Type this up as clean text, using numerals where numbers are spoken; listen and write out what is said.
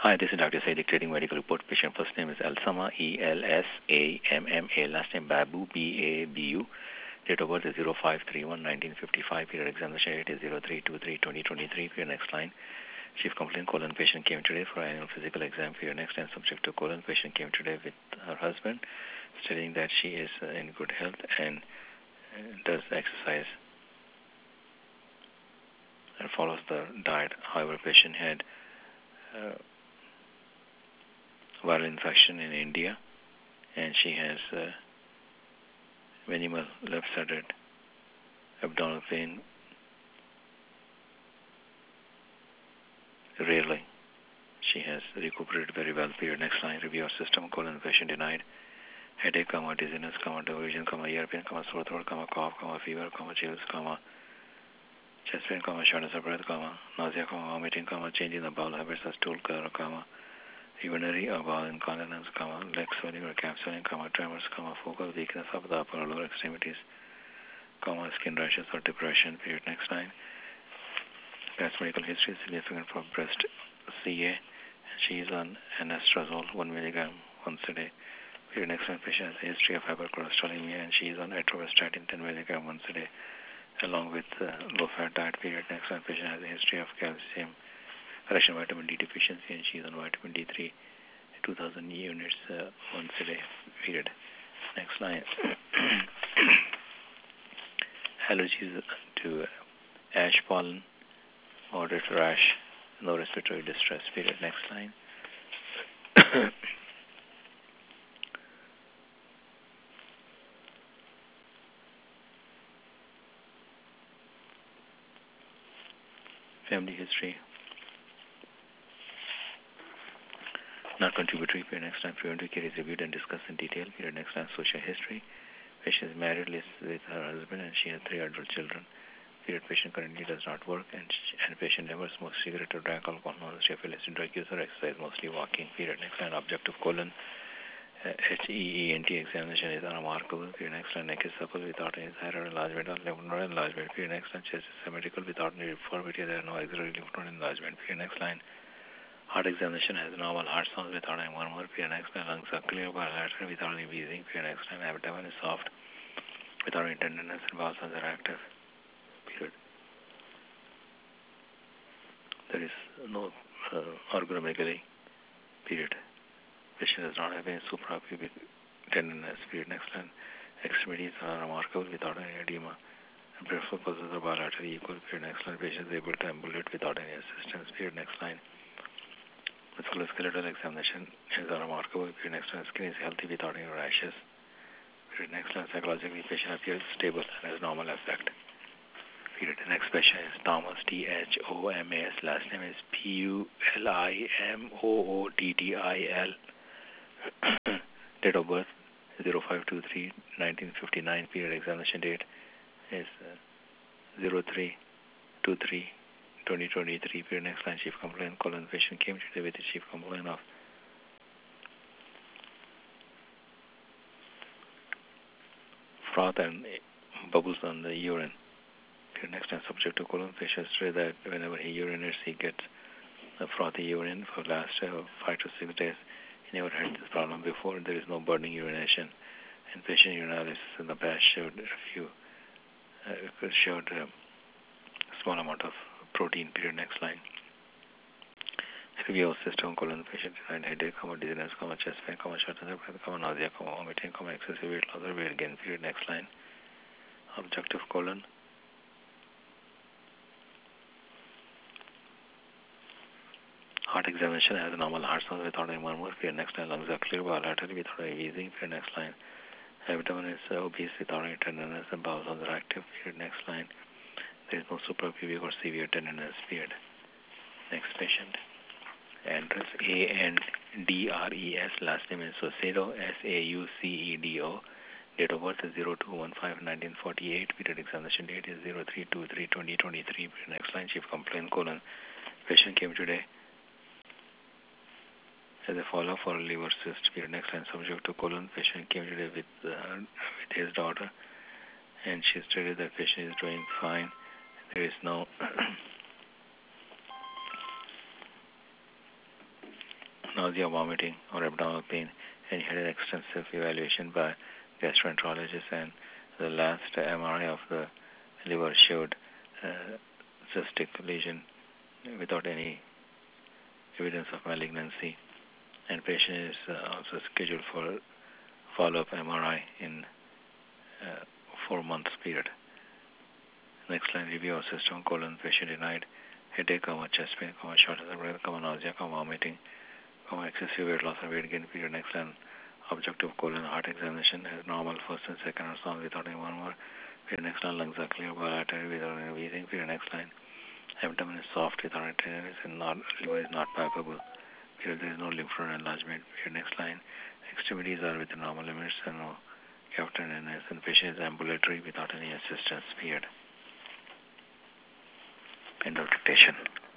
Hi, this is Dr. Said dictating medical report. Patient first name is Elsama, Elsamma. Last name Babu, Babu. Date of birth is 05/31/1955. Period examination date is 03/23/2023. Period next line. Chief complaint colon patient came today for annual physical exam. Period next line. Subject to colon patient came today with her husband, stating that she is in good health and does exercise and follows the diet. However, patient had viral infection in India, and she has minimal left-sided abdominal pain, rarely. She has recuperated very well. Period. Next line. Review of system. Colon patient denied. Headache, dizziness, diversion, ear pain, sore throat, cough, fever, chills, chest pain, shortness of breath, nausea, vomiting, change in the bowel habits, stool color, urinary or bowel incontinence, leg swelling or calf swelling, tremors, focal weakness of the upper or lower extremities, skin rashes or depression. Period. Next line. Past medical history is significant for breast CA. She is on anastrozole 1 milligram once a day. Period. Next line. Patient has a history of hypercholesterolemia, and she is on atorvastatin 10 milligram once a day, along with low-fat diet. Period. Next line. Patient has a history of calcium, vitamin D deficiency, and she is on vitamin D3 2,000 units once a day. Period. Next line. Allergies to ash pollen, moderate rash, no respiratory distress. Period. Next line. Family history. Not contributory. Period. Next line. Preventive care is reviewed and discussed in detail. Period. Next line. Social history. Patient is married, lives with her husband, and she has 3 adult children. Period. Patient currently does not work, and patient never smokes cigarette or drank alcohol, no illicit drug user, exercise, mostly walking. Period. Next line. Objective colon. HEENT examination is unremarkable. Period. Next line. Neck is supple without any thyroid enlargement or lymph node enlargement. Period. Next line. Chest is symmetrical without any deformity. There are no axillary lymph node enlargement. Period. Next line. Heart examination has normal heart sounds without any murmur. Period. Next line. Lungs are clear bilateral without any wheezing. Period. Next line. Abdomen is soft without any tenderness, and bowel sounds are active. Period. There is no organomegaly. Period. Patient does not have any suprapubic tenderness. Period. Next line. Extremities are remarkable without any edema, and peripheral pulses are bilaterally equal. Period. Next line. Patient is able to ambulate without any assistance. Period. Next line. Musculoskeletal examination is remarkable. Period. Next line. Skin is healthy without any rashes. Period. Next line. Psychologically, patient appears stable and has normal affect. Period. The next patient is Thomas, Thomas. Last name is Pulimootttil. Date of birth 05/23/1959. Period. Examination date is 03/23/2023. Period. Next line. Chief complaint colon patient came today with the chief complaint of froth and bubbles on the urine. Period. Next line. Subject to colon patient said that whenever he urinates, he gets a frothy urine for the last 5 to 6 days. He never had this problem before. There is no burning urination, and patient urinalysis in the past showed small amount of protein. Period. Next line. Review of system colon patient denied headache, dizziness, chest pain, shortness of breath, nausea, vomiting, excessive weight loss or weight gain. Period. Next line. Objective colon. Heart examination has a normal heart sound without any murmur. Period. Next line. Lungs are clear bilaterally without any wheezing. Period. Next line. Abdomen is obese without any tenderness, and bowel sounds are active. Period. Next line. There is no suprapubic or severe tenderness. Period. Next patient. Address ANDRES. Last name is Saucedo, SAUCEDO. Date of birth is 02/15/1948. Period. Examination date is 03/23/2023. Next line. Chief complaint colon. Patient came today as a follow-up for a liver cyst. Period. Next line. Subject to colon. Patient came today with his daughter, and she stated that patient is doing fine. There is no nausea, vomiting, or abdominal pain, and he had an extensive evaluation by gastroenterologist, and the last MRI of the liver showed cystic lesion without any evidence of malignancy, and patient is also scheduled for follow-up MRI in 4 months period. Next line, review of system, colon, patient denied, headache, chest pain, shortness of breath, nausea, vomiting, excessive weight loss or weight gain period. Next line, objective colon heart examination has normal first and second ultrasound without any murmur. Period. Next line, lungs are clear, bilateral without any wheezing. Period. Next line, abdomen is soft without any tenderness and liver is not palpable. Period. There is no lymph node enlargement. Period. Next line, extremities are within normal limits and no tenderness, and patient is ambulatory without any assistance. Period. End of dictation.